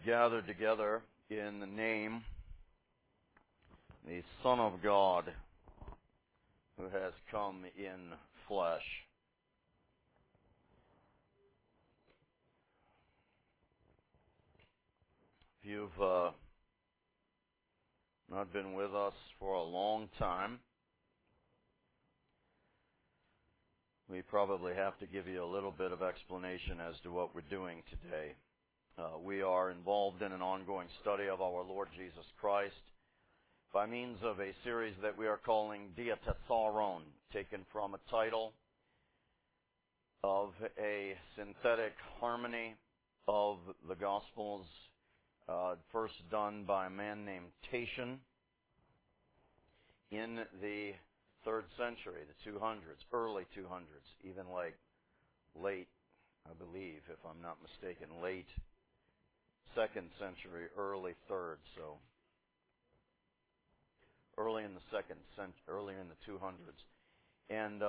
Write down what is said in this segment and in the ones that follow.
gathered together in the name, the Son of God, who has come in flesh. If you've not been with us for a long time, we probably have to give you a little bit of explanation as to what we're doing today. We are involved in an ongoing study of our Lord Jesus Christ by means of a series that we are calling Diatessaron, taken from a title of a synthetic harmony of the Gospels, first done by a man named Tatian in the 3rd century, the 200s, early 200s, even like late, I believe, if I'm not mistaken, late 2nd century, early 3rd, so early in the 2nd century, early in the 200s. And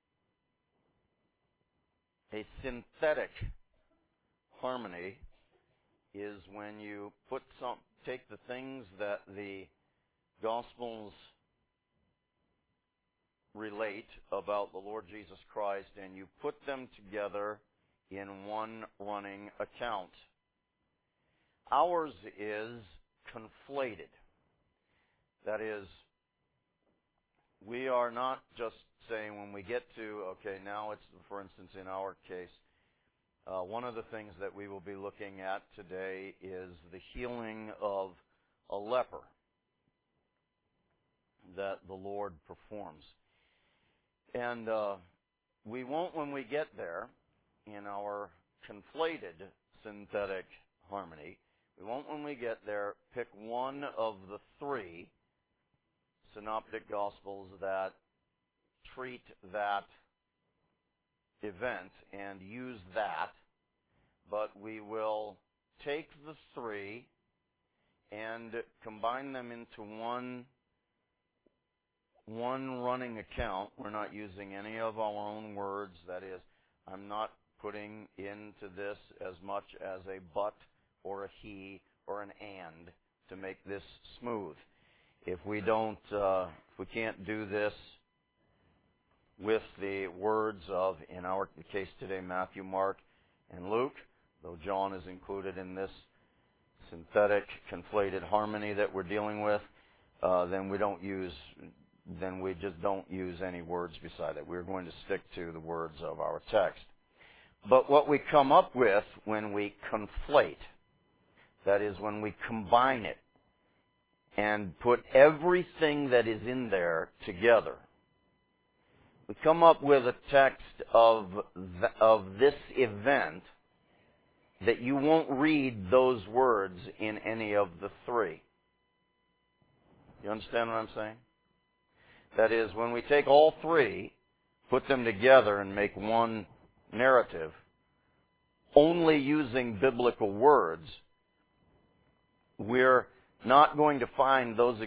a synthetic harmony is when you take the things that the Gospels relate about the Lord Jesus Christ, and you put them together in one running account. Ours is conflated. That is, we are not just saying when we get to, okay, now it's, for instance, in our case, one of the things that we will be looking at today is the healing of a leper that the Lord performs. And we won't, when we get there, in our conflated synthetic harmony, we won't, when we get there, pick one of the 3 synoptic Gospels that treat that event and use that, but we will take the 3 and combine them into one running account. We're not using any of our own words. That is, I'm not putting into this as much as a but or a he or an and to make this smooth. If we can't do this with the words of, in our case today, Matthew, Mark, and Luke, though John is included in this synthetic conflated harmony that we're dealing with, then we just don't use any words beside it. We're going to stick to the words of our text. But what we come up with when we conflate, that is, when we combine it and put everything that is in there together, we come up with a text of this event that you won't read those words in any of the 3. You understand what I'm saying? That is, when we take all 3, put them together and make one narrative, only using biblical words, we're not going to find those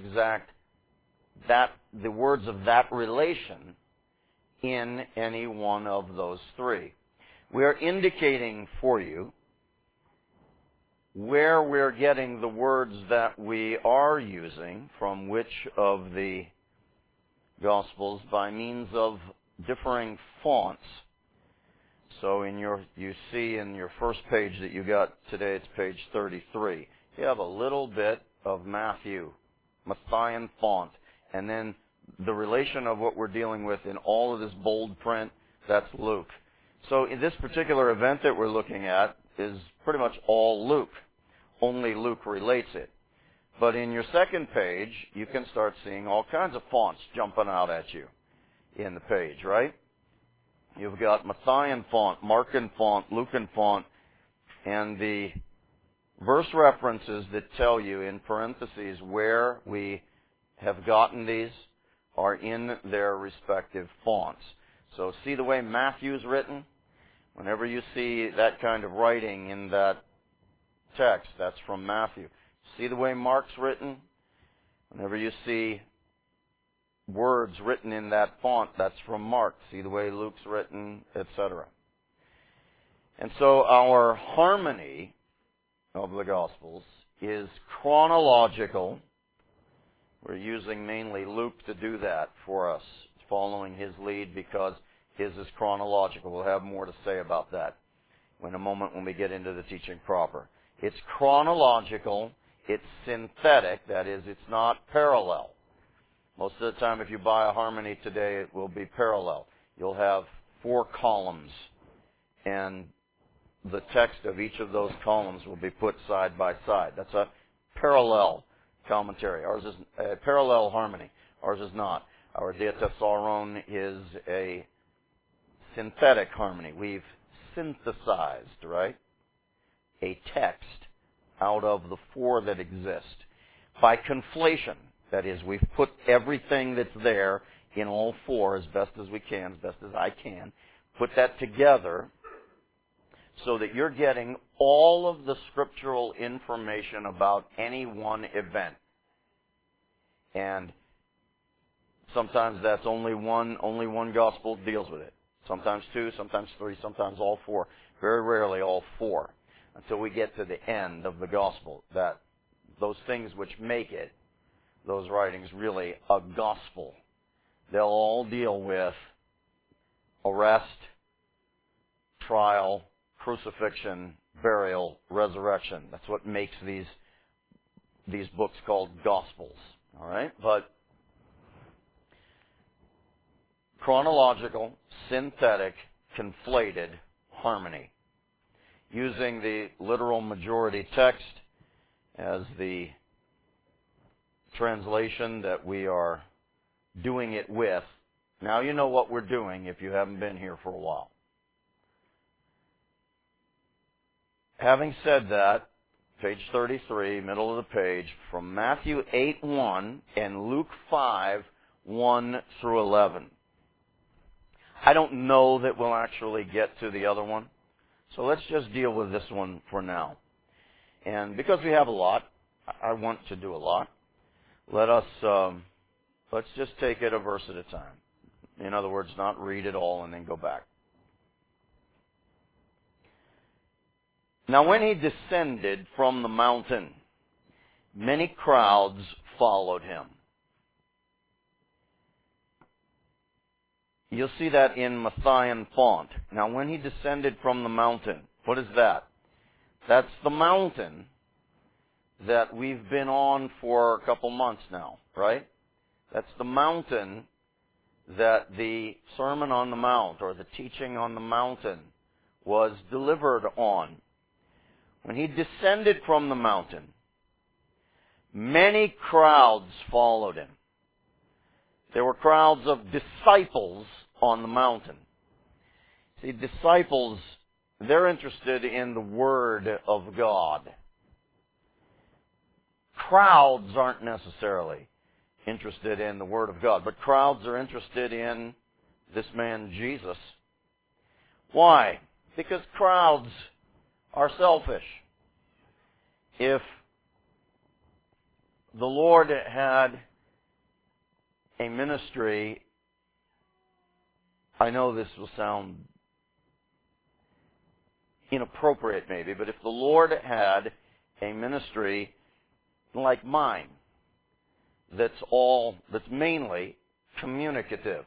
the words of that relation in any one of those 3. We are indicating for you where we're getting the words that we are using from which of the Gospels by means of differing fonts. So you see in your first page that you got today, it's page 33. You have a little bit of Matthew, Matthean font, and then the relation of what we're dealing with in all of this bold print, that's Luke. So in this particular event that we're looking at is pretty much all Luke. Only Luke relates it. But in your second page, you can start seeing all kinds of fonts jumping out at you in the page, right? You've got Matthean font, Markan font, Lucan font, and the verse references that tell you in parentheses where we have gotten these are in their respective fonts. So see the way Matthew's written? Whenever you see that kind of writing in that text, that's from Matthew. See the way Mark's written? Whenever you see words written in that font, that's from Mark. See the way Luke's written, etc. And so our harmony of the Gospels is chronological. We're using mainly Luke to do that for us, following his lead because his is chronological. We'll have more to say about that in a moment when we get into the teaching proper. It's chronological. It's synthetic. That is, it's not parallel. Most of the time, if you buy a harmony today, it will be parallel. You'll have 4 columns, and the text of each of those columns will be put side by side. That's a parallel commentary. Ours is a parallel harmony. Ours is not. Our Diatessaron is a synthetic harmony. We've synthesized, right, a text out of the 4 that exist by conflation. That is, we've put everything that's there in all 4 as best as we can, as best as I can, put that together so that you're getting all of the scriptural information about any one event. And sometimes that's only one gospel deals with it. Sometimes 2, sometimes 3, sometimes all 4. Very rarely all 4. Until we get to the end of the gospel, that those things which make it, those writings, really a gospel. They'll all deal with arrest, trial, crucifixion, burial, resurrection. That's what makes these books called gospels. All right? But chronological, synthetic, conflated harmony. Using the literal majority text as the translation that we are doing it with. Now you know what we're doing if you haven't been here for a while. Having said that, page 33, middle of the page, from Matthew 8:1 and Luke 5:1 through 11. I don't know that we'll actually get to the other one, so let's just deal with this one for now. And because we have a lot, I want to do a lot, let's just take it a verse at a time. In other words, not read it all and then go back. Now when he descended from the mountain, many crowds followed him. You'll see that in Matthean font. Now when he descended from the mountain, what is that? That's the mountain that we've been on for a couple months now, right? That's the mountain that the Sermon on the Mount, or the teaching on the mountain, was delivered on. When he descended from the mountain, many crowds followed him. There were crowds of disciples on the mountain. See, disciples, they're interested in the Word of God. Crowds aren't necessarily interested in the Word of God, but crowds are interested in this man Jesus. Why? Because crowds are selfish. If the Lord had a ministry, I know this will sound inappropriate maybe, but if the Lord had a ministry like mine, that's mainly communicative,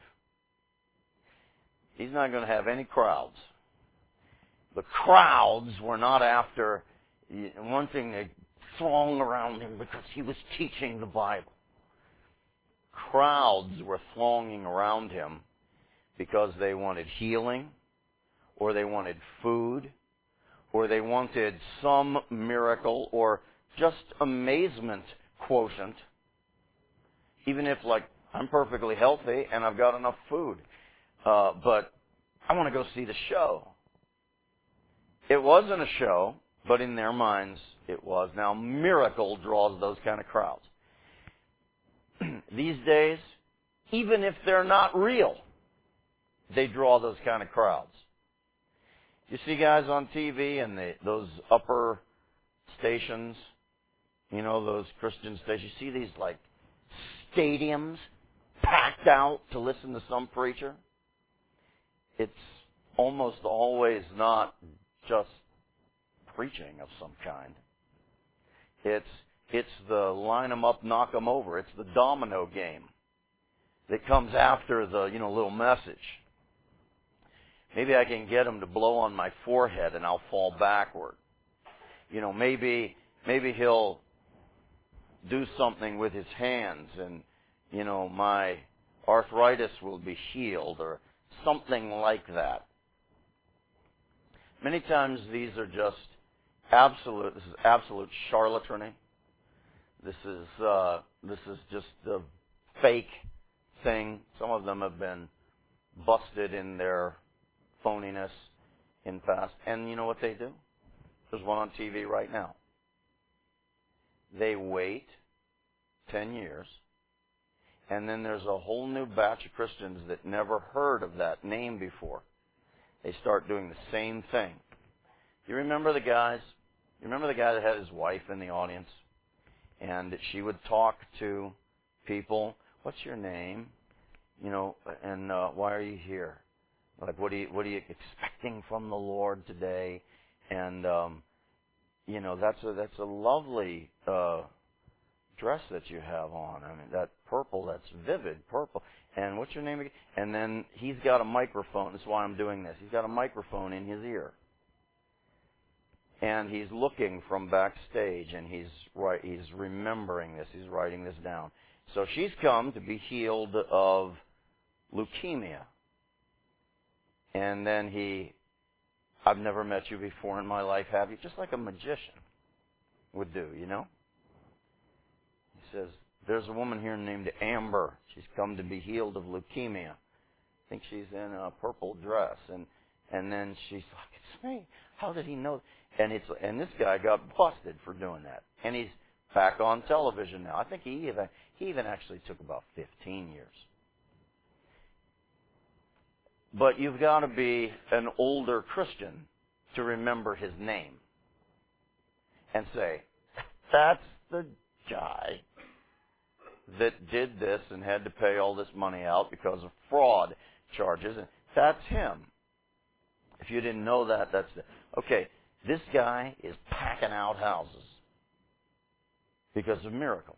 He's not going to have any crowds. The crowds were not after wanting to throng around him because he was teaching the Bible. Crowds were thronging around him because they wanted healing, or they wanted food, or they wanted some miracle, or just amazement quotient. Even if, like, I'm perfectly healthy and I've got enough food, but I want to go see the show. It wasn't a show, but in their minds it was. Now, miracle draws those kind of crowds. These days, even if they're not real, they draw those kind of crowds. You see guys on TV and those upper stations, you know, those Christian stations, you see these like stadiums packed out to listen to some preacher. It's almost always not just preaching of some kind. It's the line them up, knock them over. It's the domino game that comes after the, little message. Maybe I can get him to blow on my forehead and I'll fall backward. Maybe he'll do something with his hands and, my arthritis will be healed or something like that. Many times these are just this is absolute charlatanry. This is just a fake thing. Some of them have been busted in their phoniness in past. And you know what they do? There's one on TV right now. They wait 10 years, and then there's a whole new batch of Christians that never heard of that name before. They start doing the same thing. You remember the guys? You remember the guy that had his wife in the audience? And she would talk to people. What's your name? And why are you here? Like, what are you expecting from the Lord today? And that's a lovely dress that you have on. I mean, that purple, that's vivid purple. And what's your name again? And then he's got a microphone. That's why I'm doing this. He's got a microphone in his ear. And he's looking from backstage, and he's remembering this. He's writing this down. So she's come to be healed of leukemia. And then I've never met you before in my life, have you? Just like a magician would do, He says, there's a woman here named Amber. She's come to be healed of leukemia. I think she's in a purple dress. And then she's like, it's me. How did he know? And this guy got busted for doing that. And he's back on television now. I think he even actually took about 15 years. But you've got to be an older Christian to remember his name and say, that's the guy that did this and had to pay all this money out because of fraud charges. And that's him. If you didn't know that, okay. This guy is packing out houses because of miracle.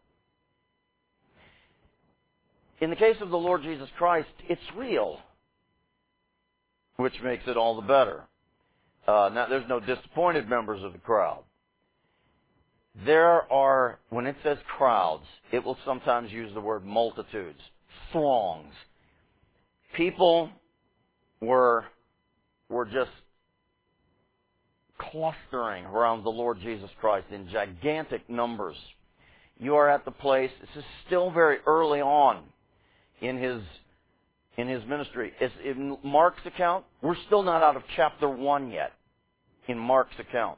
In the case of the Lord Jesus Christ, it's real, which makes it all the better. Now, there's no disappointed members of the crowd. There are, when it says crowds, it will sometimes use the word multitudes, throngs. People were just clustering around the Lord Jesus Christ in gigantic numbers. You are at the place, this is still very early on in his ministry. In Mark's account, we're still not out of chapter 1 yet in Mark's account.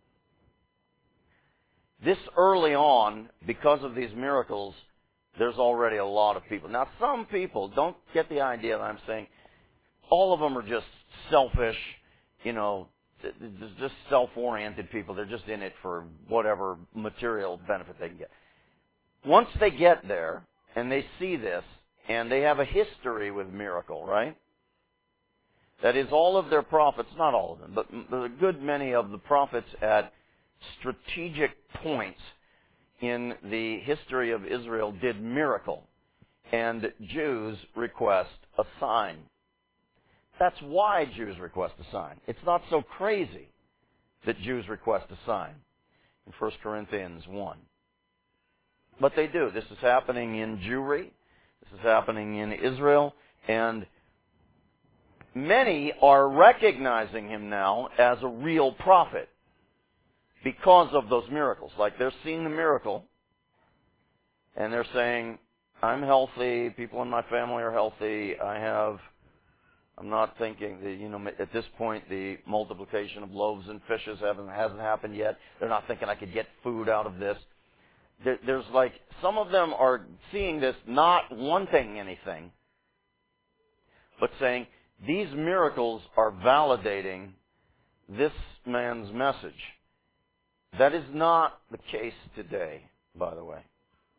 This early on, because of these miracles, there's already a lot of people. Now, some people, don't get the idea that I'm saying all of them are just selfish, just self-oriented people. They're just in it for whatever material benefit they can get. Once they get there and they see this, and they have a history with miracle, right? That is, all of their prophets, not all of them, but a good many of the prophets at strategic points in the history of Israel did miracle. And Jews request a sign. That's why Jews request a sign. It's not so crazy that Jews request a sign in 1 Corinthians 1. But they do. This is happening in Jewry. This is happening in Israel. And many are recognizing him now as a real prophet because of those miracles. Like, they're seeing the miracle, and they're saying, I'm healthy, people in my family are healthy, I'm not thinking that, at this point, the multiplication of loaves and fishes hasn't happened yet. They're not thinking I could get food out of this. There's like, some of them are seeing this, not wanting anything, but saying, these miracles are validating this man's message. That is not the case today, by the way.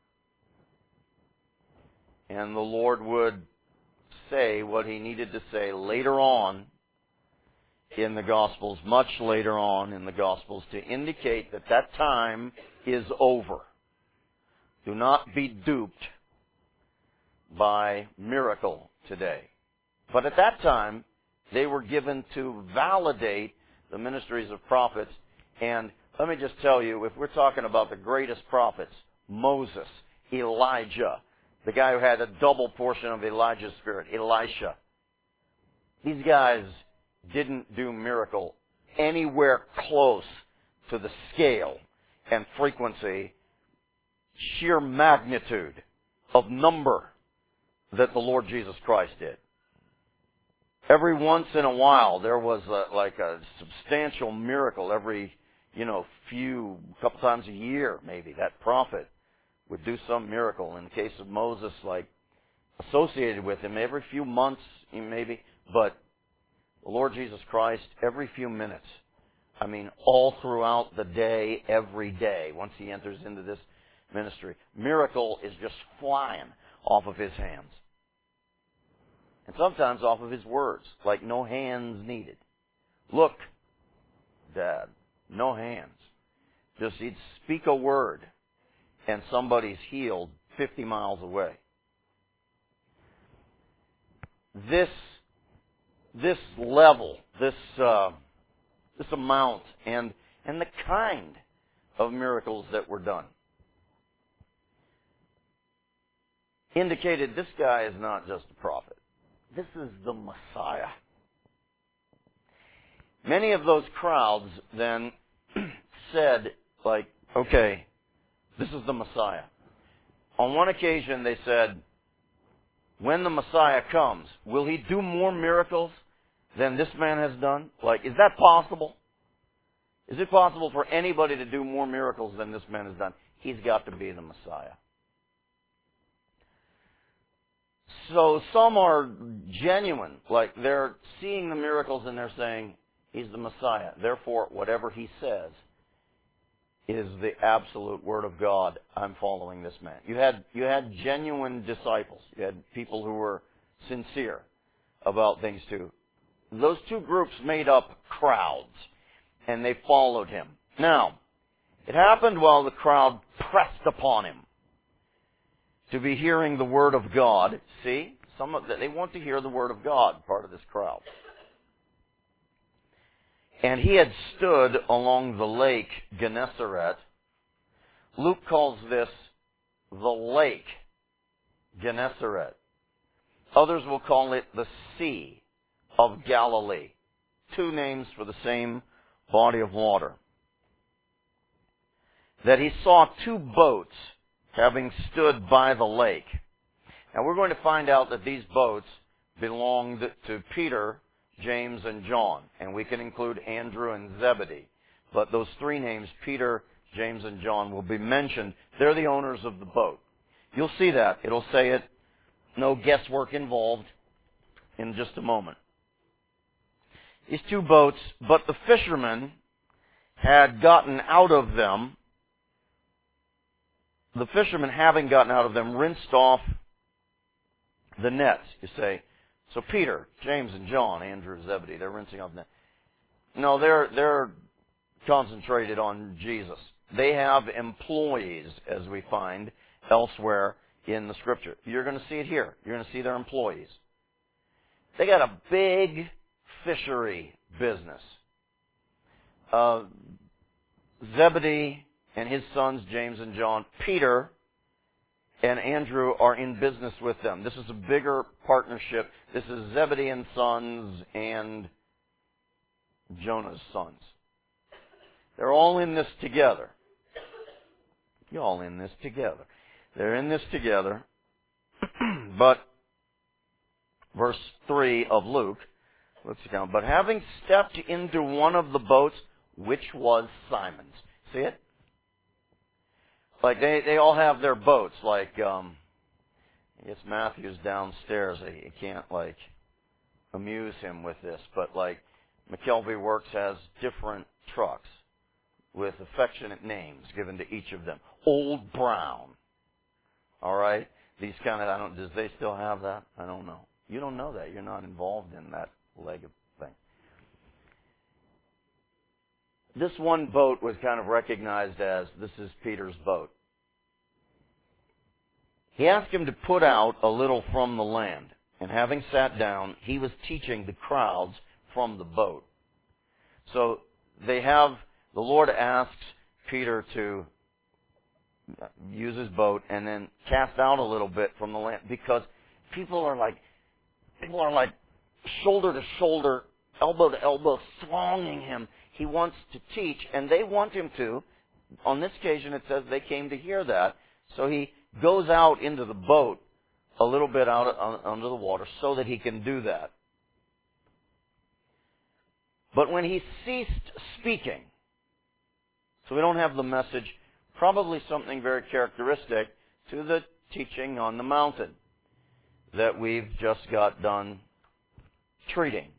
And the Lord would say what he needed to say later on, in the Gospels, much later on in the Gospels, to indicate that that time is over. Do not be duped by miracle today. But at that time, they were given to validate the ministries of prophets. And let me just tell you, if we're talking about the greatest prophets, Moses, Elijah, the guy who had a double portion of Elijah's spirit, Elisha, these guys didn't do miracle anywhere close to the scale and frequency, sheer magnitude of number that the Lord Jesus Christ did. Every once in a while, there was a substantial miracle every, couple times a year, maybe. That prophet would do some miracle. In the case of Moses, associated with him every few months, maybe. But the Lord Jesus Christ, every few minutes. All throughout the day, every day, once he enters into this ministry. Miracle is just flying off of his hands. And sometimes off of his words, like no hands needed. Look, Dad, no hands. Just he'd speak a word and somebody's healed 50 miles away. This level, this amount, and the kind of miracles that were done indicated this guy is not just a prophet. This is the Messiah. Many of those crowds then said, okay, this is the Messiah. On one occasion they said, when the Messiah comes, will he do more miracles than this man has done? Is that possible? Is it possible for anybody to do more miracles than this man has done? He's got to be the Messiah. So some are genuine, they're seeing the miracles and they're saying, he's the Messiah. Therefore, whatever he says is the absolute Word of God. I'm following this man. You had genuine disciples. You had people who were sincere about things too. Those two groups made up crowds, and they followed him. Now, it happened while the crowd pressed upon him to be hearing the Word of God. See? They want to hear the Word of God, part of this crowd. And he had stood along the lake Gennesaret. Luke calls this the lake Gennesaret. Others will call it the Sea of Galilee. Two names for the same body of water. That he saw two boats having stood by the lake. Now we're going to find out that these boats belonged to Peter, James, and John. And we can include Andrew and Zebedee. But those three names, Peter, James, and John, will be mentioned. They're the owners of the boat. You'll see that. It'll say it. No guesswork involved in just a moment. These two boats, but the fishermen had gotten out of them. The fishermen, having gotten out of them, rinsed off the nets. You say, so Peter, James, and John, Andrew, Zebedee, they're rinsing off the nets. No, they're concentrated on Jesus. They have employees, as we find elsewhere in the Scripture. You're going to see it here. You're going to see their employees. They got a big fishery business. Zebedee and his sons, James and John, Peter and Andrew are in business with them. This is a bigger partnership. This is Zebedee and sons and Jonah's sons. They're all in this together. You're all in this together. They're in this together. But, verse 3 of Luke, let's see down. But having stepped into one of the boats, which was Simon's. See it? They all have their boats. I guess Matthew's downstairs. He can't amuse him with this. But McKelvey Works has different trucks with affectionate names given to each of them. Old Brown. All right? These does they still have that? I don't know. You don't know that. You're not involved in that leg of thing. this one boat was kind of recognized as, this is Peter's boat. He asked him to put out a little from the land. And having sat down, he was teaching the crowds from the boat. So the Lord asks Peter to use his boat and then cast out a little bit from the land, because people are like shoulder to shoulder, elbow to elbow, thronging him. He wants to teach, and they want him to. On this occasion, it says they came to hear that. So he goes out into the boat a little bit out under the water so that he can do that. But when he ceased speaking, so we don't have the message, probably something very characteristic to the teaching on the mountain that we've just got done treating.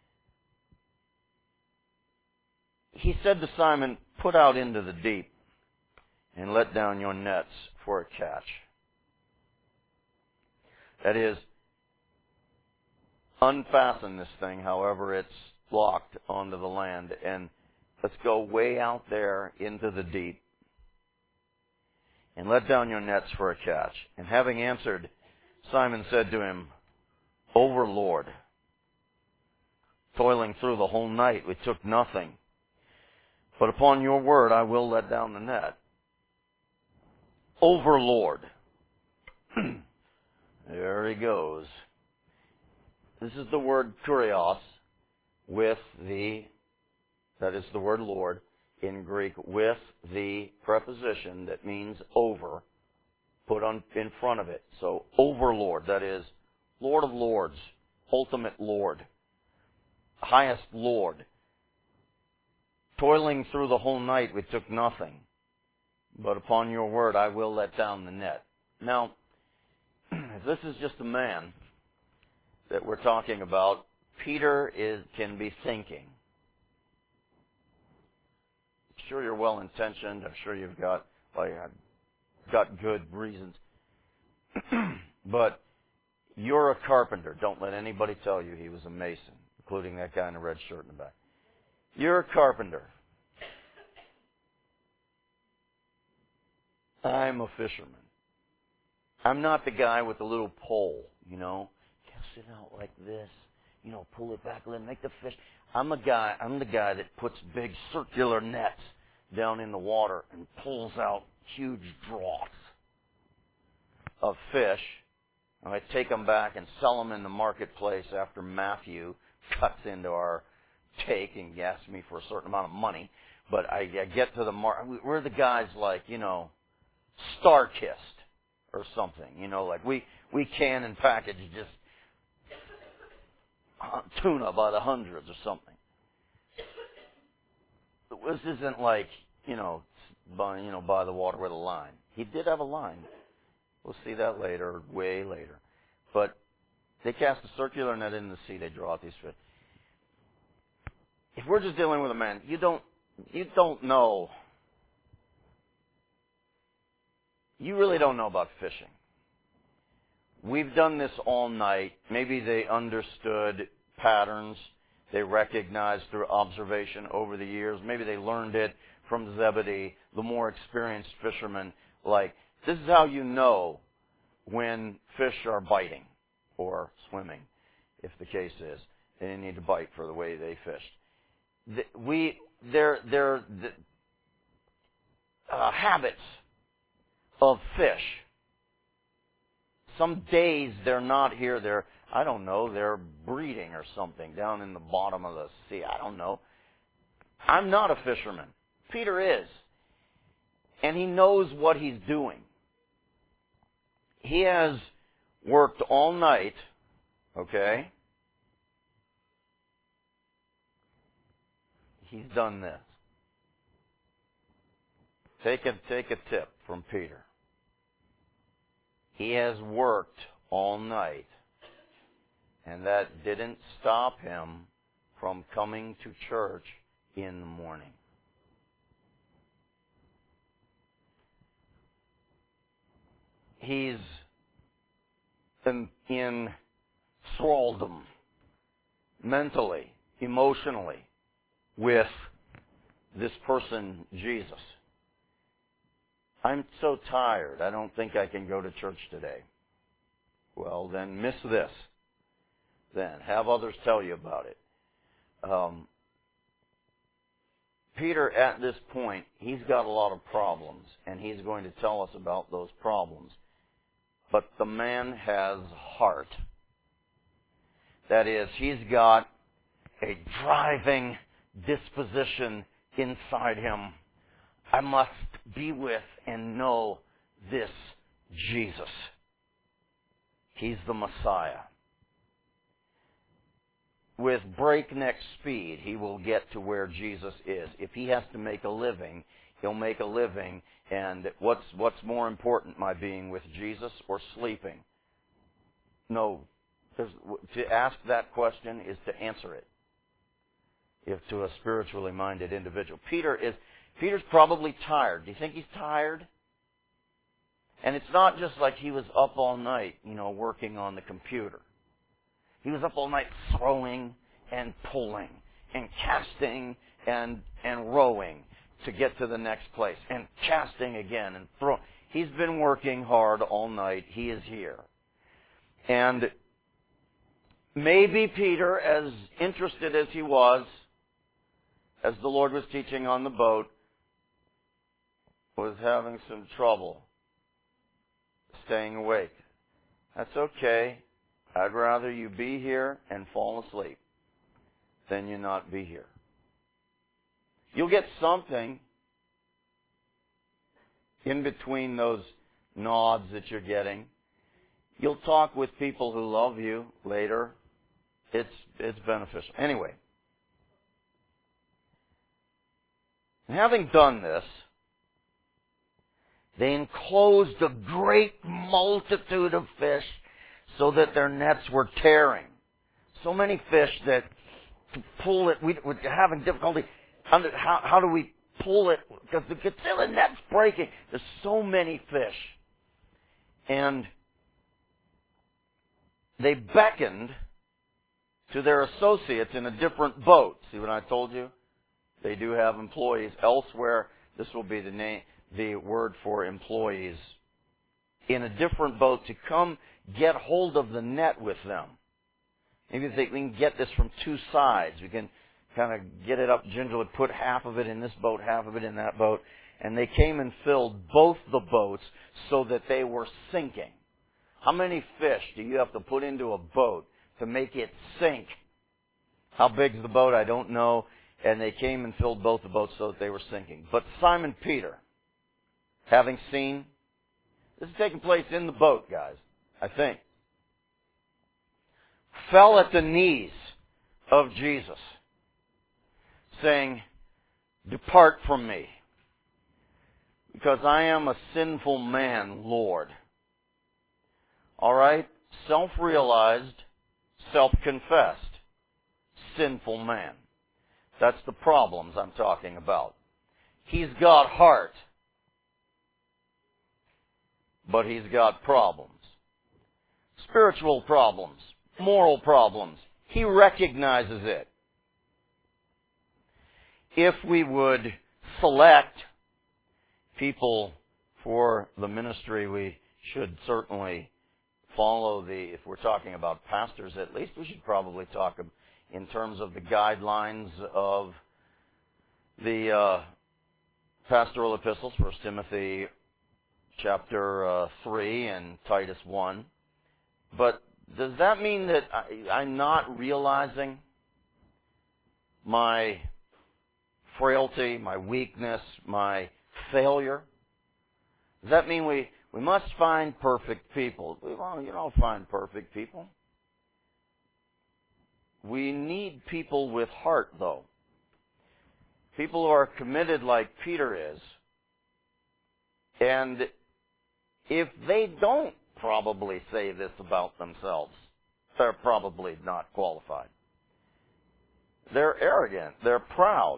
He said to Simon, "Put out into the deep and let down your nets for a catch." That is, unfasten this thing, however it's locked, onto the land, and let's go way out there into the deep and let down your nets for a catch. And having answered, Simon said to him, "Over, Lord, toiling through the whole night, we took nothing. But upon your word I will let down the net." Over, Lord. There he goes. This is the word kurios that is the word Lord in Greek, with the preposition that means over put on in front of it. So over Lord, that is Lord of Lords, ultimate Lord, highest Lord. Toiling through the whole night we took nothing, but upon your word I will let down the net. Now, if this is just a man that we're talking about, Peter can be thinking. I'm sure you're well intentioned. I'm sure you've got good reasons. But you're a carpenter. Don't let anybody tell you he was a mason, including that guy in the red shirt in the back. You're a carpenter. I'm a fisherman. I'm not the guy with the little pole, sit out like this, pull it back a little, make the fish. I'm the guy that puts big circular nets down in the water and pulls out huge draughts of fish. And I take them back and sell them in the marketplace after Matthew cuts into our take and asks me for a certain amount of money. But I get to the market. We're the guys like, Star-Kissed or something. Like we can and package just tuna by the hundreds or something. This isn't like, by the water with a line. He did have a line. We'll see that later, way later. But they cast a circular net in the sea. They draw out these fish. If we're just dealing with a man, you don't know. You really don't know about fishing. We've done this all night. Maybe they understood patterns they recognized through observation over the years. Maybe they learned it from Zebedee, the more experienced fishermen. Like, this is how you know when fish are biting or swimming, if the case is. They need to bite for the way they fished. Their habits of fish. Some days they're not here. They're breeding or something down in the bottom of the sea. I don't know. I'm not a fisherman. Peter is. And he knows what he's doing. He has worked all night, okay? He's done this. Take a tip from Peter. He has worked all night, and that didn't stop him from coming to church in the morning. He's in thraldom, mentally, emotionally, with this person, Jesus. I'm so tired, I don't think I can go to church today. Well, then miss this. Then have others tell you about it. Peter, at this point, he's got a lot of problems, and he's going to tell us about those problems. But the man has heart. That is, he's got a driving disposition inside him. I must be with and know this Jesus. He's the Messiah. With breakneck speed, he will get to where Jesus is. If he has to make a living, he'll make a living. And what's more important, my being with Jesus or sleeping? No. To ask that question is to answer it. If to a spiritually minded individual. Peter's probably tired. Do you think he's tired? And it's not just like he was up all night, working on the computer. He was up all night throwing and pulling and casting and rowing to get to the next place and casting again and throwing. He's been working hard all night. He is here. And maybe Peter, as interested as he was, as the Lord was teaching on the boat, was having some trouble staying awake. That's okay. I'd rather you be here and fall asleep than you not be here. You'll get something in between those nods that you're getting. You'll talk with people who love you later. It's beneficial. Anyway, having done this, they enclosed a great multitude of fish so that their nets were tearing. So many fish that to pull it, we were having difficulty. How do we pull it? Because the net's breaking. There's so many fish. And they beckoned to their associates in a different boat. See what I told you? They do have employees elsewhere. This will be the word for employees. In a different boat to come get hold of the net with them. Maybe we can get this from two sides. We can kind of get it up gingerly, put half of it in this boat, half of it in that boat. And they came and filled both the boats so that they were sinking. How many fish do you have to put into a boat to make it sink? How big's the boat? I don't know. And they came and filled both the boats so that they were sinking. But Simon Peter, having seen, this is taking place in the boat, guys, I think, fell at the knees of Jesus, saying, "Depart from me, because I am a sinful man, Lord." All right? Self-realized, self-confessed, sinful man. That's the problems I'm talking about. He's got heart, but he's got problems. Spiritual problems, moral problems. He recognizes it. If we would select people for the ministry, we should certainly follow if we're talking about pastors at least, we should probably talk in terms of the guidelines of the pastoral epistles, 1 Timothy chapter 3 and Titus 1. But does that mean that I'm not realizing my frailty, my weakness, my failure? Does that mean we must find perfect people? Well, you don't find perfect people. We need people with heart, though. People who are committed like Peter is. And if they don't probably say this about themselves, they're probably not qualified. They're arrogant. They're proud.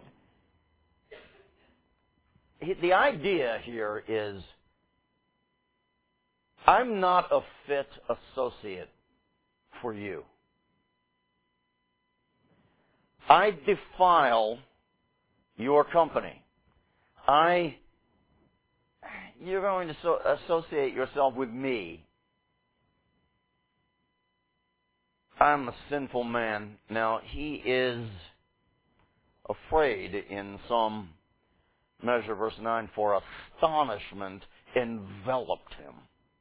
The idea here is, I'm not a fit associate for you. I defile your company. You're going to associate yourself with me. I'm a sinful man. Now, he is afraid in some measure, verse 9, for astonishment enveloped him,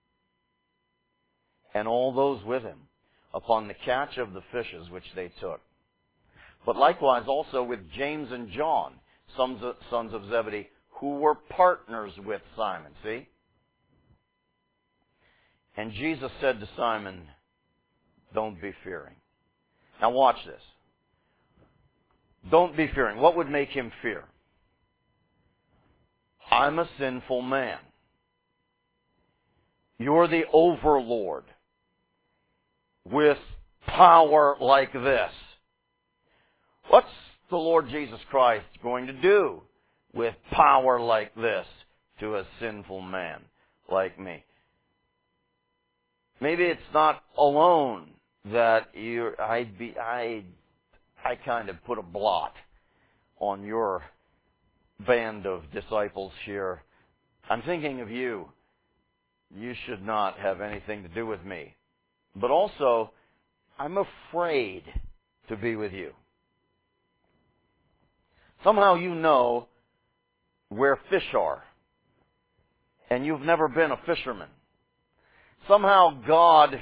and all those with him, upon the catch of the fishes which they took. But likewise also with James and John, sons of Zebedee, who were partners with Simon. See? And Jesus said to Simon, don't be fearing. Now watch this. Don't be fearing. What would make him fear? I'm a sinful man. You're the overlord with power like this. What's the Lord Jesus Christ going to do with power like this to a sinful man like me? Maybe it's not alone that I kind of put a blot on your band of disciples here. I'm thinking of you. You should not have anything to do with me. But also, I'm afraid to be with you. Somehow you know where fish are, and you've never been a fisherman. Somehow God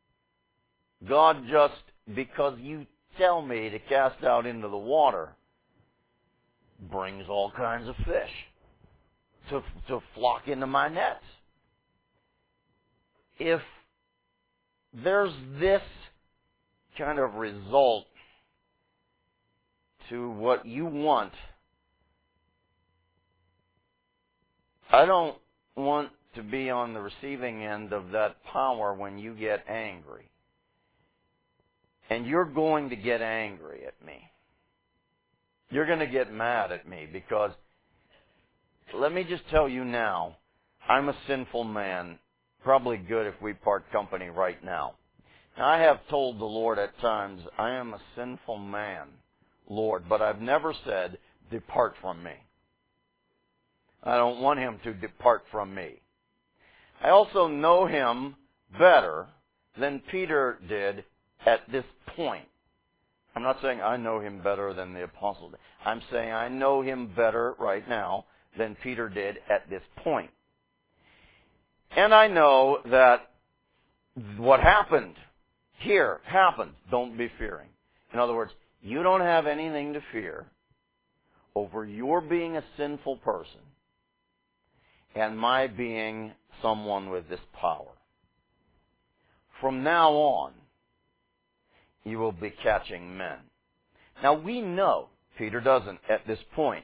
just, because you tell me to cast out into the water, brings all kinds of fish to flock into my nets. If there's this kind of result to what you want, I don't want to be on the receiving end of that power when you get angry. And you're going to get angry at me. You're going to get mad at me because, let me just tell you now, I'm a sinful man. Probably good if we part company right now. Now, I have told the Lord at times, I am a sinful man, Lord, but I've never said, depart from me. I don't want him to depart from me. I also know him better than Peter did at this point. I'm not saying I know him better than the apostle did. I'm saying I know him better right now than Peter did at this point. And I know that what happened here happened. Don't be fearing. In other words, you don't have anything to fear over your being a sinful person and my being someone with this power. From now on, you will be catching men. Now we know, Peter doesn't at this point.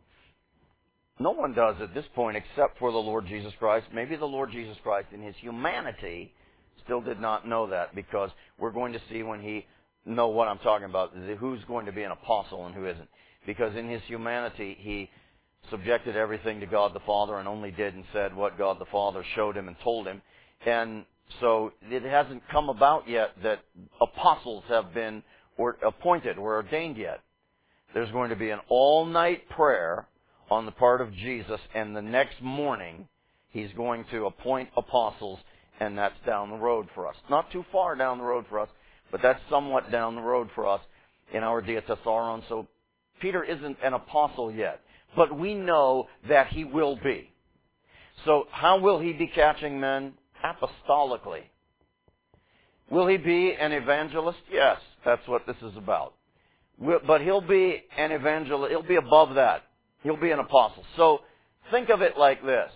No one does at this point except for the Lord Jesus Christ. Maybe the Lord Jesus Christ in his humanity still did not know that, because we're going to see when he know what I'm talking about, who's going to be an apostle and who isn't. Because in his humanity, he subjected everything to God the Father and only did and said what God the Father showed him and told him. And so it hasn't come about yet that apostles have been appointed or ordained yet. There's going to be an all-night prayer on the part of Jesus, and the next morning he's going to appoint apostles, and that's down the road for us. Not too far down the road for us, but that's somewhat down the road for us in our Diatessaron. So Peter isn't an apostle yet, but we know that he will be. So how will he be catching men? Apostolically. Will he be an evangelist? Yes, that's what this is about. But he'll be an evangelist. He'll be above that. He'll be an apostle. So think of it like this.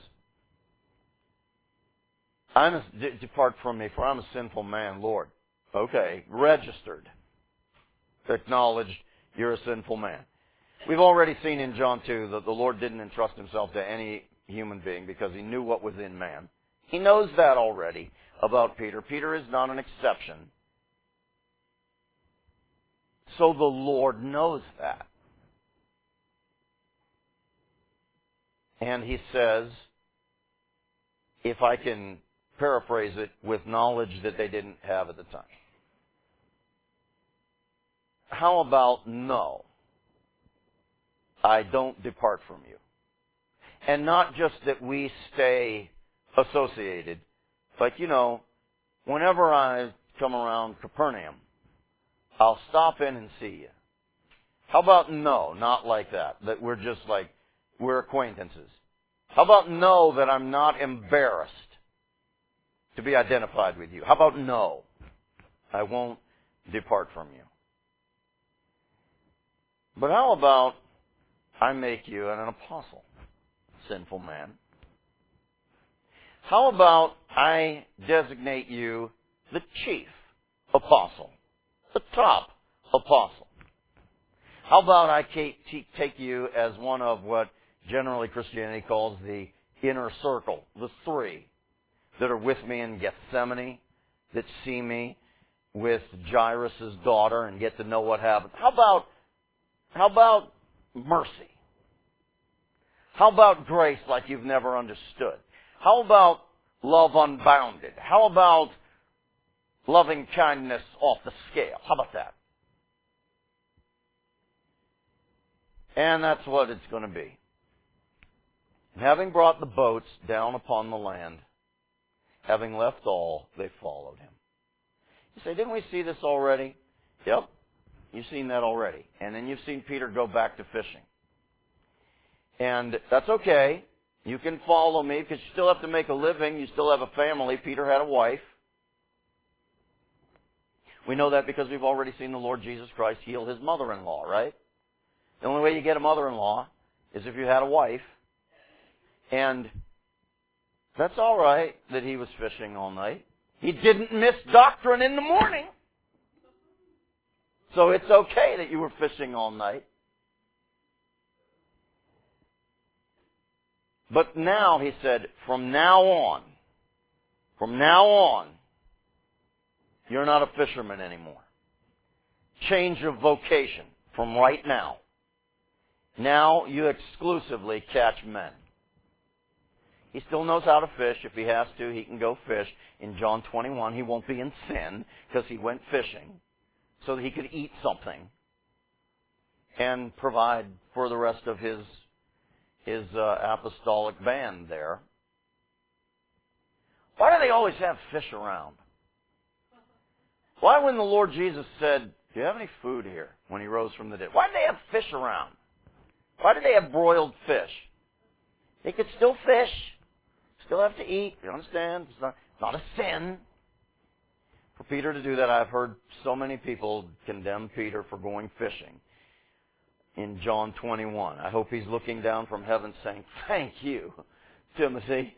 Depart from me, for I'm a sinful man, Lord. Okay, registered. Acknowledged you're a sinful man. We've already seen in John 2 that the Lord didn't entrust himself to any human being because he knew what was in man. He knows that already about Peter. Peter is not an exception. So the Lord knows that. And he says, if I can paraphrase it, with knowledge that they didn't have at the time. How about no? I don't depart from you. And not just that we stay associated. Like, whenever I come around Capernaum, I'll stop in and see you. How about no, not like that, that we're just like, we're acquaintances. How about no, that I'm not embarrassed to be identified with you? How about no, I won't depart from you? But how about I make you an apostle, sinful man? How about I designate you the chief apostle, the top apostle? How about I take you as one of what generally Christianity calls the inner circle, the three that are with me in Gethsemane, that see me with Jairus' daughter and get to know what happened? How about mercy? How about grace like you've never understood? How about love unbounded? How about loving kindness off the scale? How about that? And that's what it's going to be. And having brought the boats down upon the land, having left all, they followed him. You say, didn't we see this already? Yep, you've seen that already. And then you've seen Peter go back to fishing. And that's okay. You can follow me because you still have to make a living. You still have a family. Peter had a wife. We know that because we've already seen the Lord Jesus Christ heal his mother-in-law, right? The only way you get a mother-in-law is if you had a wife. And that's all right that he was fishing all night. He didn't miss doctrine in the morning. So it's okay that you were fishing all night. But now, he said, from now on, you're not a fisherman anymore. Change of vocation from right now. Now you exclusively catch men. He still knows how to fish. If he has to, he can go fish. In John 21, he won't be in sin because he went fishing so that he could eat something and provide for the rest of his apostolic band there. Why do they always have fish around? Why, when the Lord Jesus said, do you have any food here, when he rose from the dead, why did they have fish around? Why did they have broiled fish? They could still fish, still have to eat. You understand? It's not a sin for Peter to do that. I've heard so many people condemn Peter for going fishing in John 21. I hope he's looking down from heaven saying, thank you, Timothy.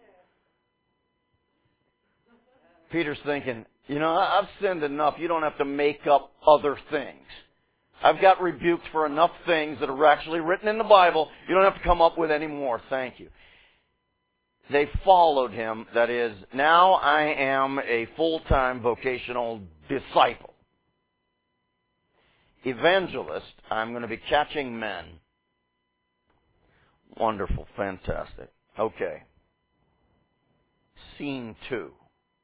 Peter's thinking, I've sinned enough. You don't have to make up other things. I've got rebuked for enough things that are actually written in the Bible. You don't have to come up with any more. Thank you. They followed him. That is, now I am a full-time vocational disciple. Evangelist, I'm going to be catching men. Wonderful, fantastic. Okay. Scene 2.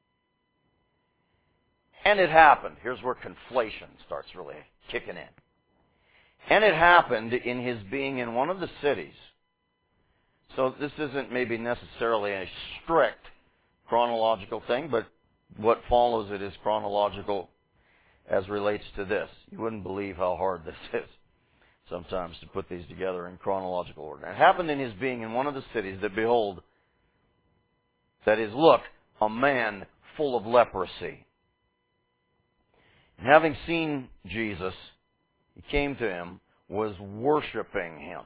And it happened. Here's where conflation starts really kicking in. And it happened in his being in one of the cities. So this isn't maybe necessarily a strict chronological thing, but what follows it is chronological as relates to this. You wouldn't believe how hard this is sometimes to put these together in chronological order. It happened in his being in one of the cities that behold, that is, look, a man full of leprosy. And having seen Jesus, he came to him, was worshiping him.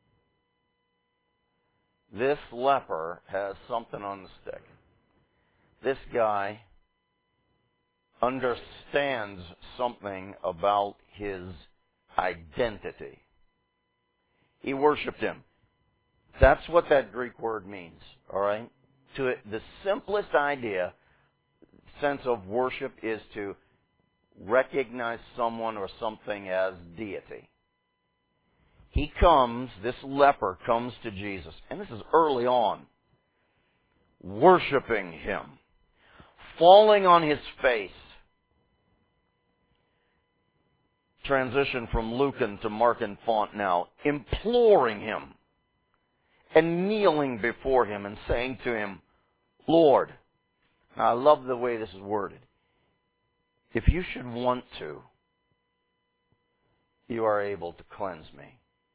This leper has something on the stick. This guy understands something about his identity. He worshiped him. That's what that Greek word means, all right? To the simplest idea, sense of worship is to recognize someone or something as deity. This leper comes to Jesus, and this is early on, worshiping him, falling on his face, transition from Lucan to Markan font now, imploring him and kneeling before him and saying to him, Lord, now I love the way this is worded, if you should want to, you are able to cleanse me.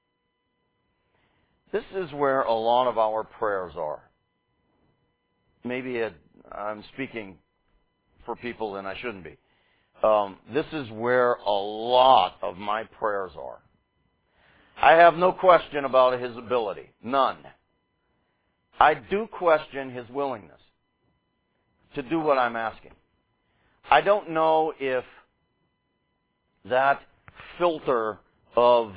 This is where a lot of our prayers are. Maybe I'm speaking for people and I shouldn't be. This is where a lot of my prayers are. I have no question about his ability. None. I do question his willingness to do what I'm asking. I don't know if that filter of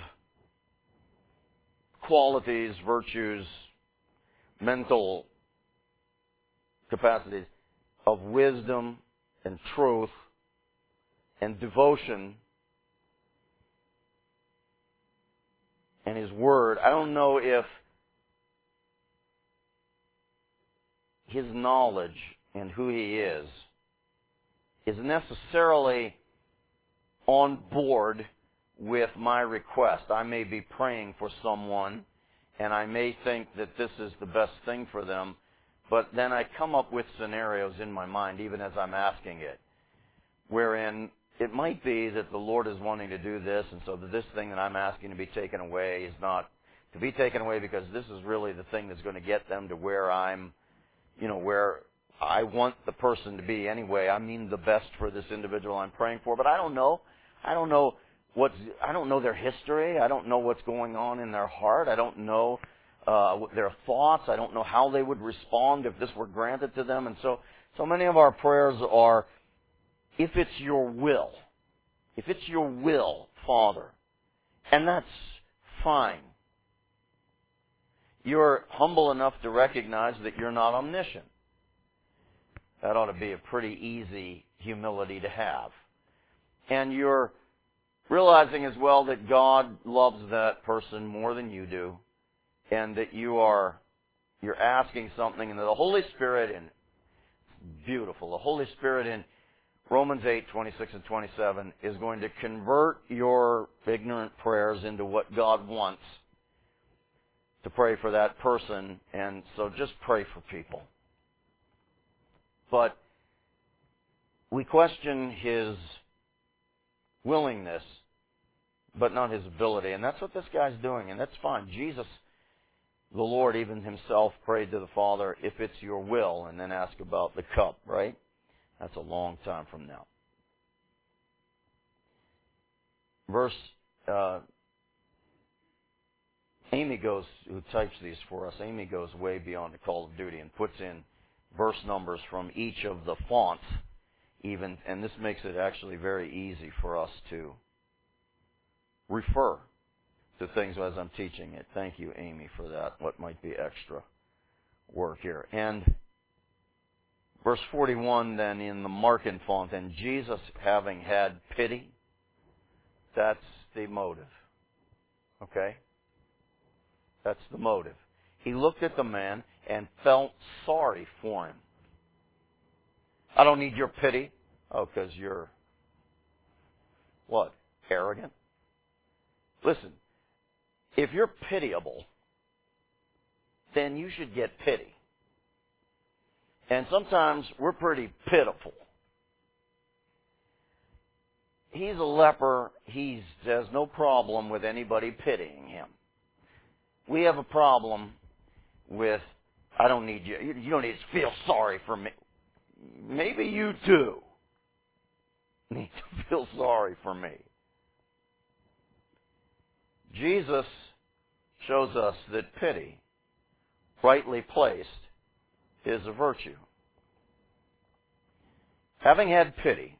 qualities, virtues, mental capacities of wisdom and truth and devotion and his word, I don't know if his knowledge and who he is necessarily on board with my request. I may be praying for someone and I may think that this is the best thing for them, but then I come up with scenarios in my mind, even as I'm asking it, wherein it might be that the Lord is wanting to do this, and so that this thing that I'm asking to be taken away is not to be taken away because this is really the thing that's going to get them to where I'm, where I want the person to be anyway. I mean the best for this individual I'm praying for, but I don't know. I don't know their history. I don't know what's going on in their heart. I don't know their thoughts. I don't know how they would respond if this were granted to them. And so many of our prayers are, if it's your will, Father, and that's fine. You're humble enough to recognize that you're not omniscient. That ought to be a pretty easy humility to have. And you're realizing as well that God loves that person more than you do, and that you're asking something, and that the Holy Spirit, and it's beautiful, the Holy Spirit in Romans 8:26 and 27 is going to convert your ignorant prayers into what God wants to pray for that person, and so just pray for people. But we question his willingness, but not his ability, and that's what this guy's doing, and that's fine. Jesus, the Lord, even himself prayed to the Father, if it's your will, and then ask about the cup, right? That's a long time from now. Amy who types these for us, Amy goes way beyond the call of duty and puts in verse numbers from each of the fonts, even, and this makes it actually very easy for us to refer to things as I'm teaching it. Thank you, Amy, for that. What might be extra work here. And verse 41, then, in the Markan font, and Jesus having had pity, that's the motive. Okay? That's the motive. He looked at the man and felt sorry for him. I don't need your pity. Oh, because you're, what, arrogant? Listen, if you're pitiable, then you should get pity. And sometimes we're pretty pitiful. He's a leper. He has no problem with anybody pitying him. We have a problem with, I don't need you. You don't need to feel sorry for me. Maybe you do need to feel sorry for me. Jesus shows us that pity, rightly placed, is a virtue. Having had pity,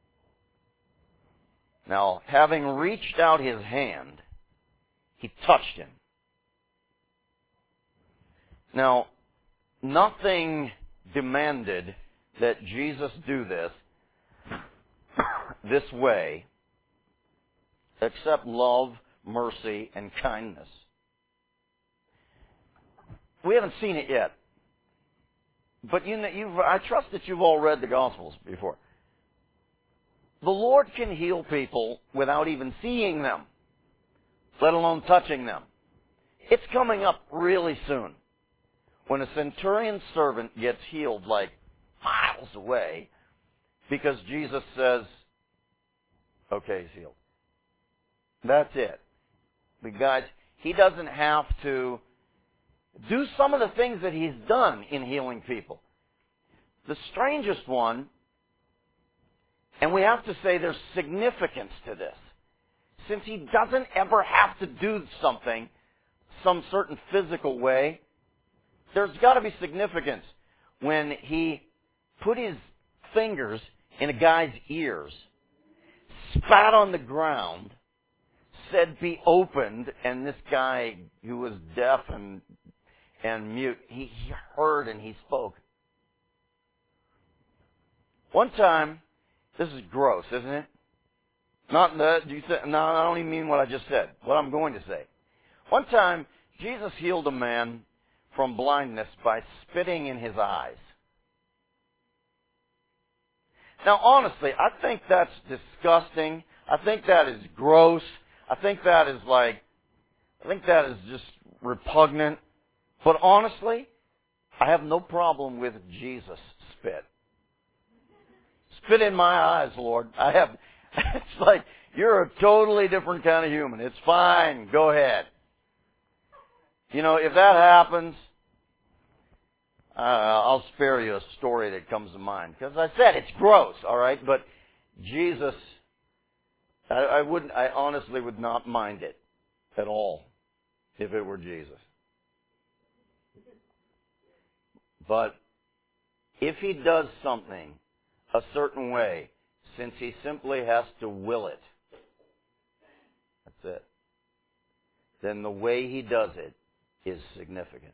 now, having reached out his hand, he touched him. Now, nothing demanded that Jesus do this way, except love, mercy, and kindness. We haven't seen it yet. But I trust that you've all read the Gospels before. the Lord can heal people without even seeing them, let alone touching them. It's coming up really soon. When a centurion's servant gets healed like miles away because Jesus says, okay, he's healed. That's it. But guys, he doesn't have to do some of the things that he's done in healing people. The strangest one, and we have to say there's significance to this, since he doesn't ever have to do something some certain physical way, there's got to be significance when he put his fingers in a guy's ears, spat on the ground, said be opened, and this guy who was deaf and mute, he heard and he spoke. One time, this is gross, isn't it? Not that you say, no, I don't even mean what I just said. What I'm going to say. One time, Jesus healed a man from blindness by spitting in his eyes. Now, honestly, I think that's disgusting. I think that is gross. I think that is just repugnant. But honestly, I have no problem with Jesus' spit. Spit in my eyes, Lord. It's like, you're a totally different kind of human. It's fine. Go ahead. You know, if that happens, I'll spare you a story that comes to mind. Because I said it's gross, all right? But Jesus, I honestly would not mind it at all if it were Jesus. But if he does something a certain way, since he simply has to will it, that's it, then the way he does it is significant.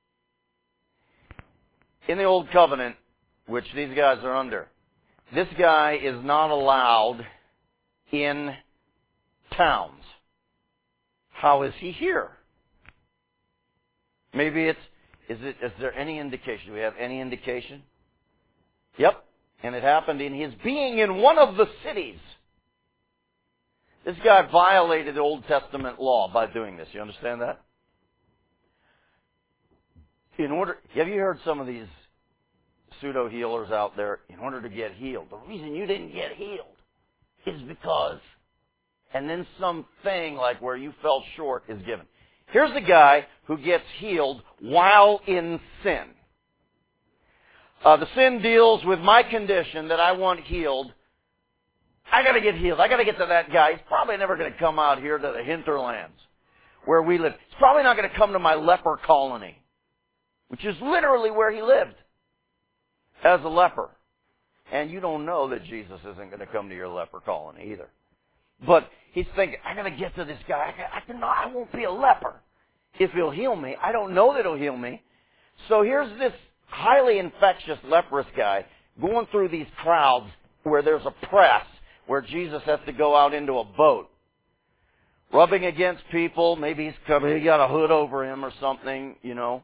In the Old Covenant, which these guys are under, this guy is not allowed in towns. How is he here? Maybe is there any indication? Do we have any indication? Yep. And it happened in his being in one of the cities. This guy violated the Old Testament law by doing this. You understand that? Have you heard some of these pseudo healers out there? In order to get healed, the reason you didn't get healed is because, and then something like where you fell short is given. Here's a guy who gets healed while in sin. The sin deals with my condition that I want healed. I got to get healed. I got to get to that guy. He's probably never going to come out here to the hinterlands where we live. He's probably not going to come to my leper colony, which is literally where he lived as a leper. And you don't know that Jesus isn't going to come to your leper colony either. But he's thinking, I got to get to this guy. I won't be a leper if he'll heal me. I don't know that he'll heal me. So here's this highly infectious leprous guy going through these crowds where there's a press, where Jesus has to go out into a boat, rubbing against people. Maybe he got a hood over him or something, you know.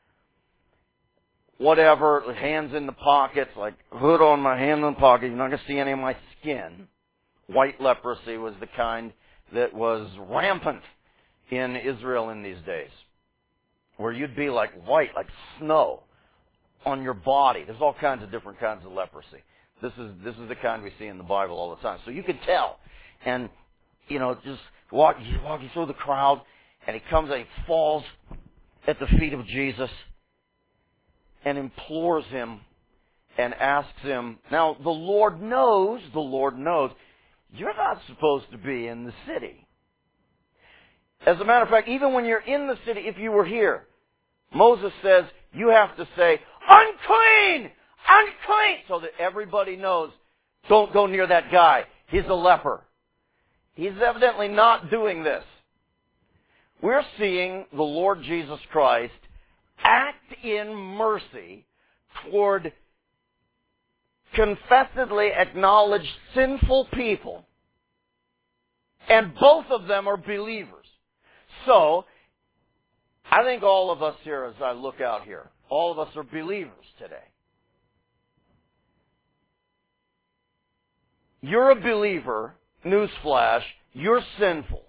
Whatever, hands in the pockets, like hood on my hand in the pocket. You're not going to see any of my skin. White leprosy was the kind that was rampant in Israel in these days, where you'd be like white, like snow on your body. There's all kinds of different kinds of leprosy. This is the kind we see in the Bible all the time. So you can tell. And, you know, just walking through the crowd, and he comes and he falls at the feet of Jesus and implores him and asks him. Now, the Lord knows, you're not supposed to be in the city. As a matter of fact, even when you're in the city, if you were here, Moses says you have to say, unclean! Unclean! So that everybody knows, don't go near that guy. He's a leper. He's evidently not doing this. We're seeing the Lord Jesus Christ act in mercy toward confessedly acknowledged sinful people. And both of them are believers. So, I think all of us here, as I look out here, all of us are believers today. you're a believer, newsflash, you're sinful.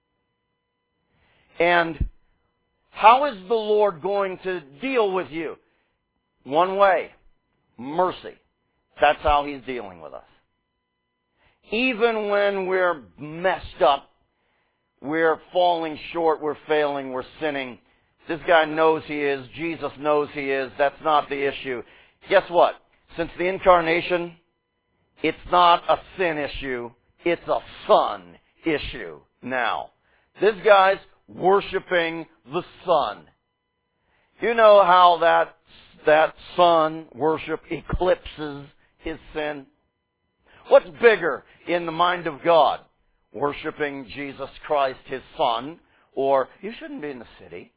And how is the Lord going to deal with you? One way, mercy. That's how He's dealing with us. Even when we're messed up, we're falling short, we're failing, we're sinning, this guy knows he is, Jesus knows he is, that's not the issue. Guess what? Since the incarnation, it's not a sin issue, it's a Son issue now. This guy's worshiping the Son. You know how that Son worship eclipses His sin? What's bigger in the mind of God? Worshiping Jesus Christ, His Son, or you shouldn't be in the city.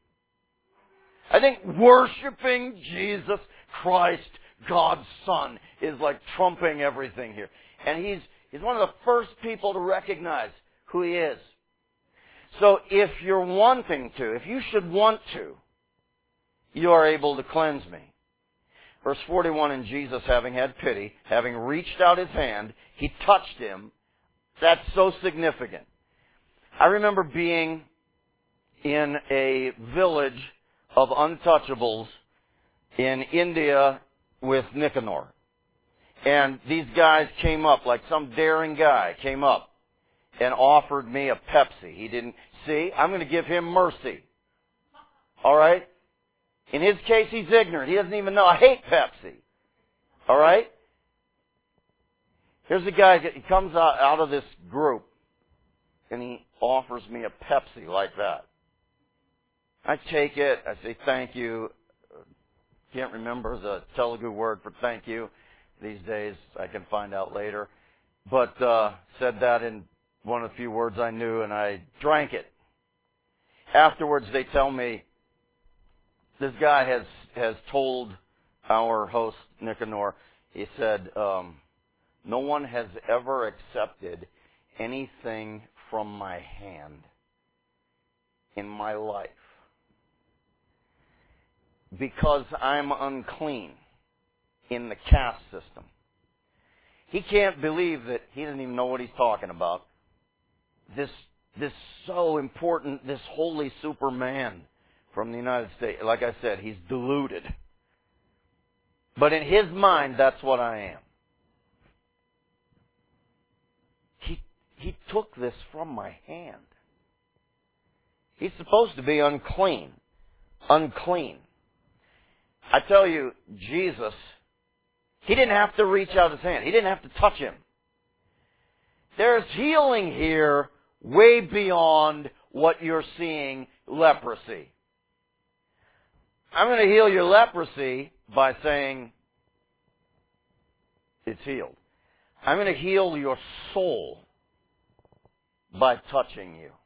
I think worshiping Jesus Christ, God's Son, is like trumping everything here. And he's one of the first people to recognize who He is. So if you're wanting to, if you should want to, you are able to cleanse me. Verse 41, and Jesus, having had pity, having reached out His hand, He touched him. That's so significant. I remember being in a village of untouchables in India with Nicanor. And these guys came up, like some daring guy came up and offered me a Pepsi. He didn't, see, I'm going to give him mercy. All right? In his case, he's ignorant. He doesn't even know. I hate Pepsi. All right? Here's a guy, he comes out of this group, and he offers me a Pepsi like that. I take it, I say thank you. Can't remember the Telugu word for thank you these days. I can find out later. But said that in one of the few words I knew, and I drank it. Afterwards, they tell me, this guy has told our host, Nicanor, he said, no one has ever accepted anything from my hand in my life because I'm unclean in the caste system. He can't believe that he doesn't even know what he's talking about. This so important, this holy Superman from the United States. Like I said, he's deluded. But in his mind, that's what I am. He took this from my hand. He's supposed to be unclean. Unclean. I tell you, Jesus, He didn't have to reach out His hand. He didn't have to touch him. There's healing here way beyond what you're seeing leprosy. I'm going to heal your leprosy by saying it's healed. I'm going to heal your soul by touching you.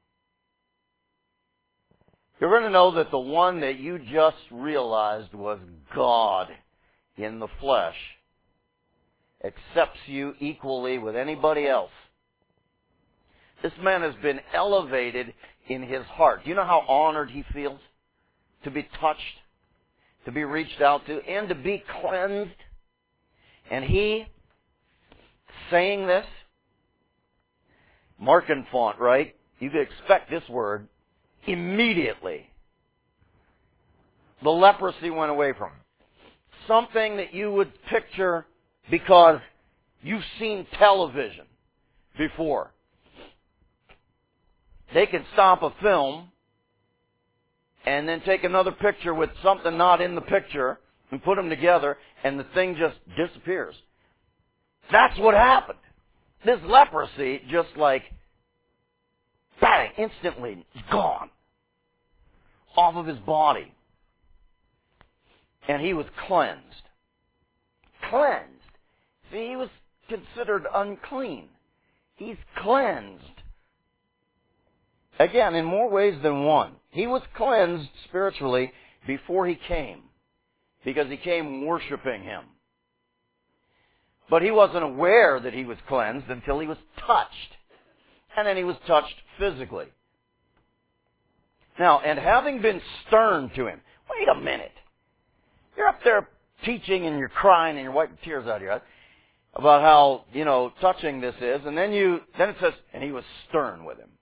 You're going to know that the one that you just realized was God in the flesh accepts you equally with anybody else. This man has been elevated in his heart. Do you know how honored he feels to be touched, to be reached out to, and to be cleansed? And he, saying this, Markan font, right? You could expect this word. Immediately, the leprosy went away from him. Something that you would picture because you've seen television before. They can stop a film and then take another picture with something not in the picture and put them together, and the thing just disappears. That's what happened. This leprosy just like, bang, instantly gone off of his body. And he was cleansed. Cleansed. See, he was considered unclean. He's cleansed. Again, in more ways than one. He was cleansed spiritually before he came, because he came worshiping him. But he wasn't aware that he was cleansed until he was touched. And then he was touched physically. Now, and having been stern to him, wait a minute. You're up there teaching and you're crying and you're wiping tears out of your eyes. about how, touching this is. And then it says, and he was stern with him.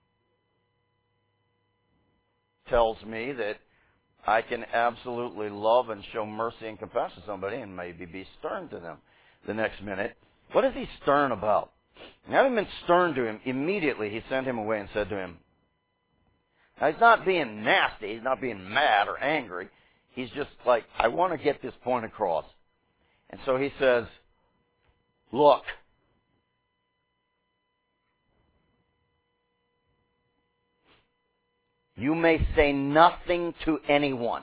Tells me that I can absolutely love and show mercy and compassion to somebody and maybe be stern to them the next minute. What is he stern about? And having been stern to him, immediately he sent him away and said to him, now he's not being nasty, he's not being mad or angry. He's just like, I want to get this point across. And so he says, look, you may say nothing to anyone,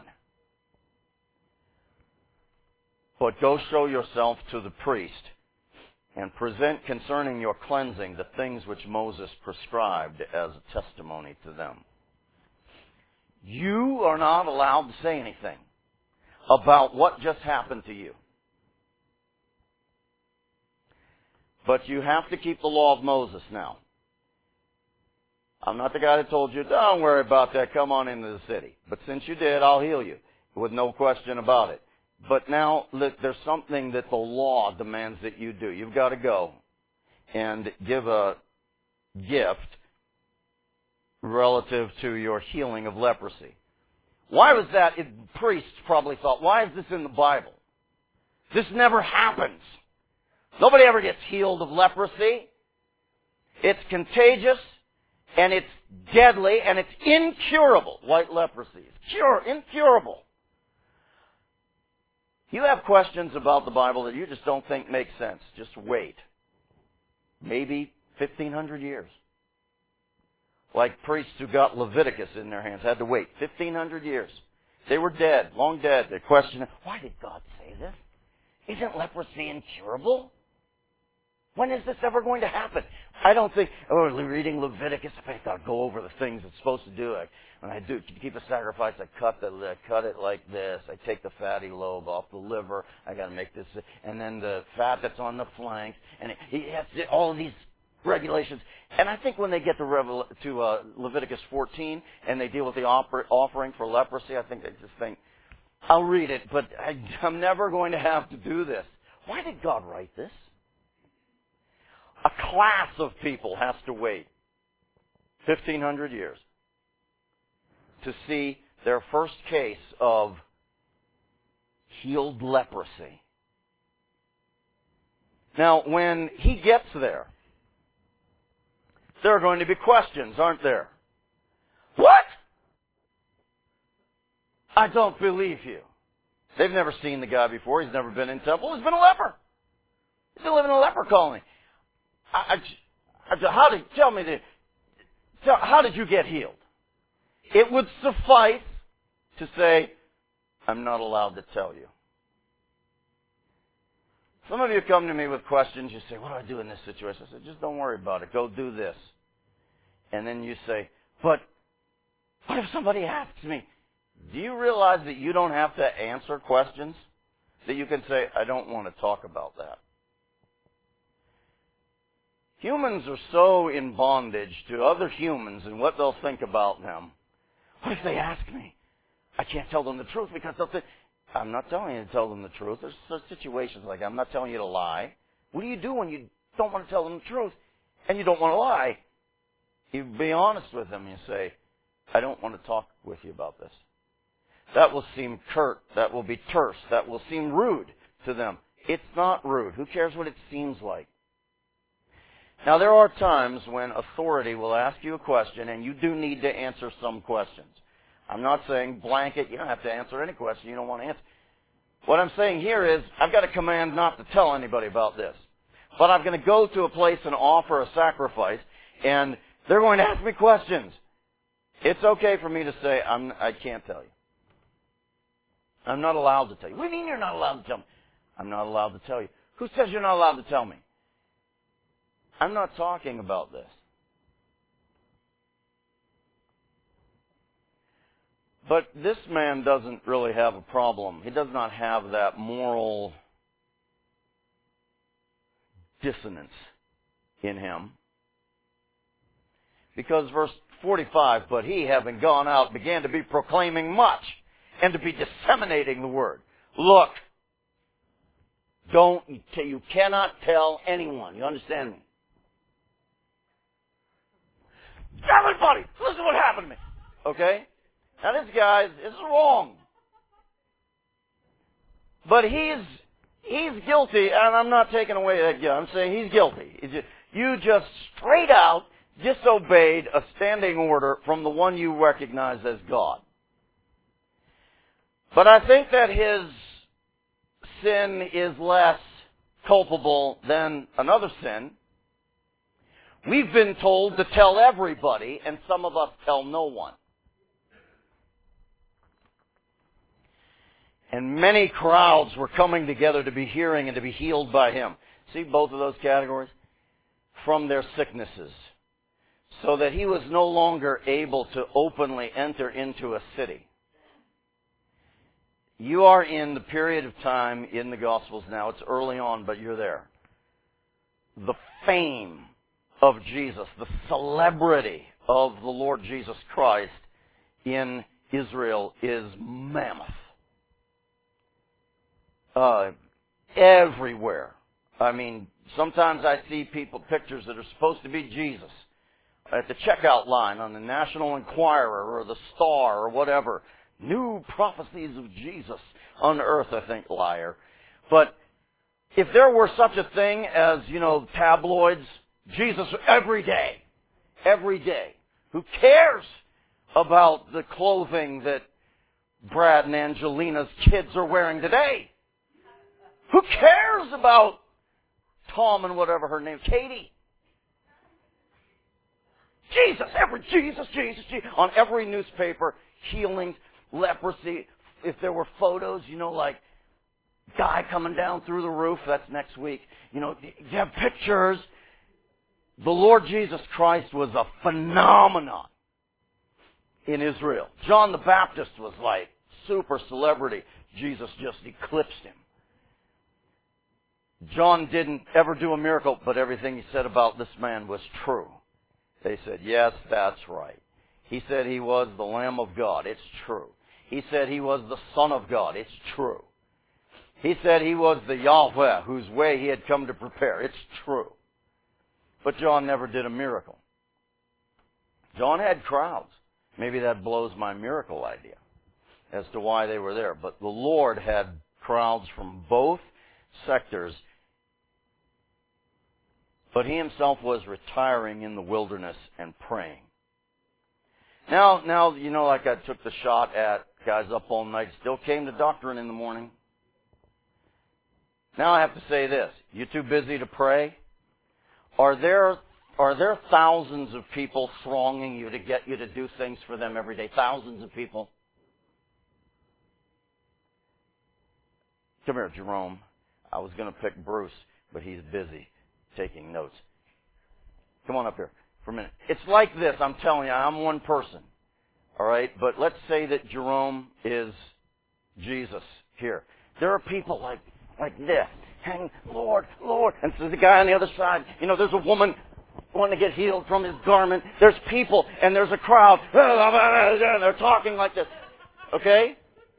but go show yourself to the priest and present concerning your cleansing the things which Moses prescribed as a testimony to them. You are not allowed to say anything about what just happened to you. But you have to keep the law of Moses now. I'm not the guy that told you, don't worry about that, come on into the city. But since you did, I'll heal you, with no question about it. But now, look, there's something that the law demands that you do. You've got to go and give a gift relative to your healing of leprosy. Why was that? Priests probably thought, why is this in the Bible? This never happens. Nobody ever gets healed of leprosy. It's contagious, and it's deadly, and it's incurable. White leprosy is incurable. You have questions about the Bible that you just don't think make sense. Just wait. Maybe 1,500 years. Like priests who got Leviticus in their hands had to wait 1,500 years. They were dead, long dead. They questioned, why did God say this? Isn't leprosy incurable? When is this ever going to happen? I don't think, reading Leviticus, I got to go over the things it's supposed to do. When I do keep a sacrifice, I cut it like this. I take the fatty lobe off the liver. I got to make this, and then the fat that's on the flanks, and he has to, all of these regulations. And I think when they get to Leviticus 14 and they deal with the offering for leprosy, I think they just think, I'll read it, but I'm never going to have to do this. Why did God write this? A class of people has to wait 1,500 years to see their first case of healed leprosy. Now, when he gets there are going to be questions, aren't there? What? I don't believe you. They've never seen the guy before. He's never been in temple. He's been a leper. He's been living in a leper colony. How did you get healed? It would suffice to say, I'm not allowed to tell you. Some of you come to me with questions. You say, what do I do in this situation? I said, just don't worry about it. Go do this. And then you say, but what if somebody asks me? Do you realize that you don't have to answer questions? That you can say, I don't want to talk about that. Humans are so in bondage to other humans and what they'll think about them. What if they ask me? I can't tell them the truth because they'll think, I'm not telling you to tell them the truth. There's situations like I'm not telling you to lie. What do you do when you don't want to tell them the truth and you don't want to lie? You be honest with them. You say, I don't want to talk with you about this. That will seem curt. That will be terse. That will seem rude to them. It's not rude. Who cares what it seems like? Now, there are times when authority will ask you a question, and you do need to answer some questions. I'm not saying blanket, you don't have to answer any question you don't want to answer. What I'm saying here is, I've got a command not to tell anybody about this. But I'm going to go to a place and offer a sacrifice, and they're going to ask me questions. It's okay for me to say, I can't tell you. I'm not allowed to tell you. What do you mean you're not allowed to tell me? I'm not allowed to tell you. Who says you're not allowed to tell me? I'm not talking about this. But this man doesn't really have a problem. He does not have that moral dissonance in him. Because verse 45, but he, having gone out, began to be proclaiming much and to be disseminating the word. Look, You cannot tell anyone. You understand me? Everybody, listen to what happened to me. Okay? Now this guy is wrong. But he's guilty, and I'm not taking away that guilt. I'm saying he's guilty. You just straight out disobeyed a standing order from the one you recognize as God. But I think that his sin is less culpable than another sin. We've been told to tell everybody, and some of us tell no one. And many crowds were coming together to be hearing and to be healed by him. See both of those categories? From their sicknesses. So that he was no longer able to openly enter into a city. You are in the period of time in the Gospels now. It's early on, but you're there. The fame of Jesus, the celebrity of the Lord Jesus Christ in Israel is mammoth. Everywhere. I mean, sometimes I see pictures that are supposed to be Jesus at the checkout line on the National Enquirer or the Star or whatever. New prophecies of Jesus on earth, I think, liar. But if there were such a thing as, tabloids, Jesus every day. Who cares about the clothing that Brad and Angelina's kids are wearing today? Who cares about Tom and whatever her name, Katie? Jesus, Jesus. On every newspaper, healings, leprosy. If there were photos, like guy coming down through the roof, that's next week. You have pictures. The Lord Jesus Christ was a phenomenon in Israel. John the Baptist was like super celebrity. Jesus just eclipsed him. John didn't ever do a miracle, but everything he said about this man was true. They said, yes, that's right. He said he was the Lamb of God. It's true. He said he was the Son of God. It's true. He said he was the Yahweh, whose way he had come to prepare. It's true. But John never did a miracle. John had crowds. Maybe that blows my miracle idea as to why they were there. But the Lord had crowds from both sectors. But he himself was retiring in the wilderness and praying. Now, like I took the shot at guys up all night, still came to doctrine in the morning. Now I have to say this. You too busy to pray? Are there thousands of people thronging you to get you to do things for them every day? Thousands of people? Come here, Jerome. I was going to pick Bruce, but he's busy taking notes. Come on up here for a minute. It's like this, I'm telling you, I'm one person. All right? But let's say that Jerome is Jesus here. There are people like this. Hang, Lord. And so the guy on the other side, there's a woman wanting to get healed from his garment. There's people, and there's a crowd. They're talking like this. Okay?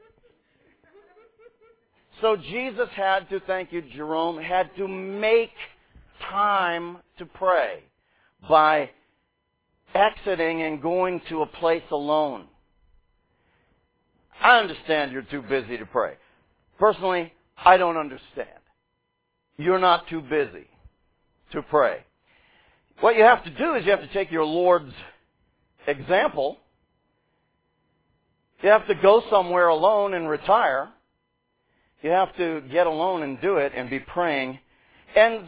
So Jesus had to, thank you, Jerome, had to make time to pray by exiting and going to a place alone. I understand you're too busy to pray. Personally, I don't understand. You're not too busy to pray. What you have to do is you have to take your Lord's example. You have to go somewhere alone and retire. You have to get alone and do it and be praying. And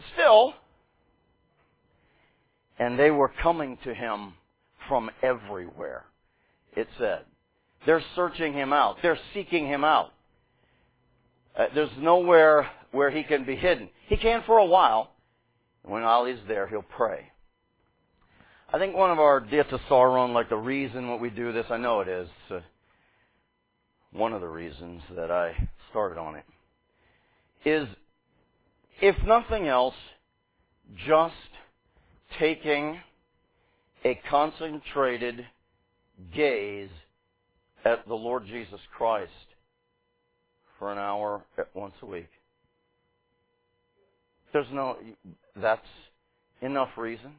they were coming to him from everywhere, it said. They're searching him out. They're seeking him out. There's nowhere where he can be hidden. He can for a while. When Ali's there, he'll pray. I think one of our Dia Tesaron, like the reason what we do this, I know it is, one of the reasons that I started on it, is, if nothing else, just taking a concentrated gaze at the Lord Jesus Christ for an hour once a week. That's enough reason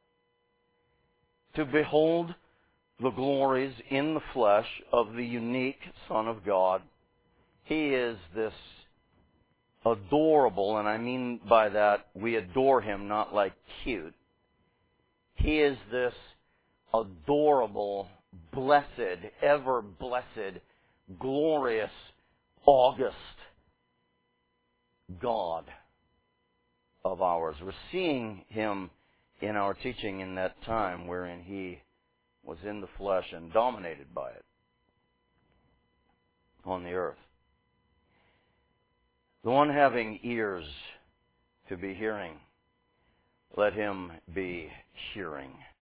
to behold the glories in the flesh of the unique Son of God. He is this adorable, and I mean by that, we adore Him, not like cute. He is this adorable, blessed, ever blessed, glorious, august God of ours. We're seeing Him in our teaching in that time wherein He was in the flesh and dominated by it on the earth. The one having ears to be hearing, let him be hearing.